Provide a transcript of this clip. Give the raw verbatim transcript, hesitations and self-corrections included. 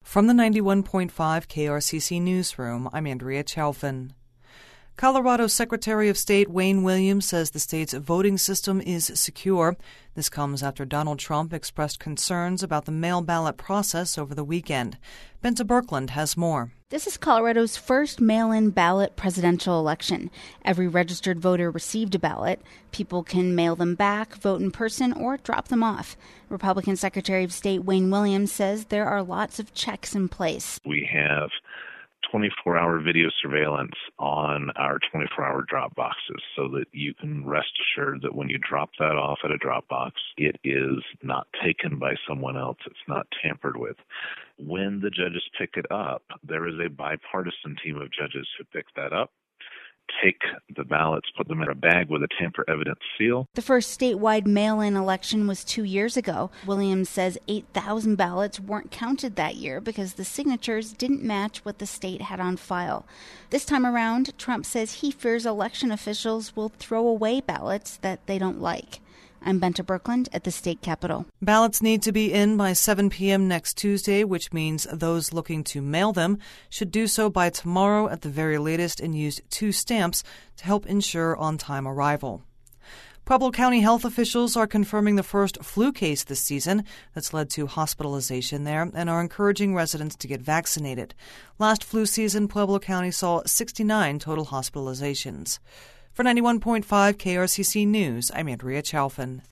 From the ninety-one point five K R C C Newsroom, I'm Andrea Chalfin. Colorado Secretary of State Wayne Williams says the state's voting system is secure. This comes after Donald Trump expressed concerns about the mail ballot process over the weekend. Benta Birkeland has more. This is Colorado's first mail-in ballot presidential election. Every registered voter received a ballot. People can mail them back, vote in person, or drop them off. Republican Secretary of State Wayne Williams says there are lots of checks in place. We have twenty-four hour video surveillance on our twenty-four hour drop boxes so that you can rest assured that when you drop that off at a drop box, it is not taken by someone else. It's not tampered with. When the judges pick it up, there is a bipartisan team of judges who pick that up, take the ballots, put them in a bag with a tamper evidence seal. The first statewide mail-in election was two years ago. Williams says eight thousand ballots weren't counted that year because the signatures didn't match what the state had on file. This time around, Trump says he fears election officials will throw away ballots that they don't like. I'm Benta Birkeland at the state capitol. Ballots need to be in by seven p.m. next Tuesday, which means those looking to mail them should do so by tomorrow at the very latest and use two stamps to help ensure on-time arrival. Pueblo County health officials are confirming the first flu case this season that's led to hospitalization there and are encouraging residents to get vaccinated. Last flu season, Pueblo County saw sixty-nine total hospitalizations. For ninety-one point five K R C C News, I'm Andrea Chalfin.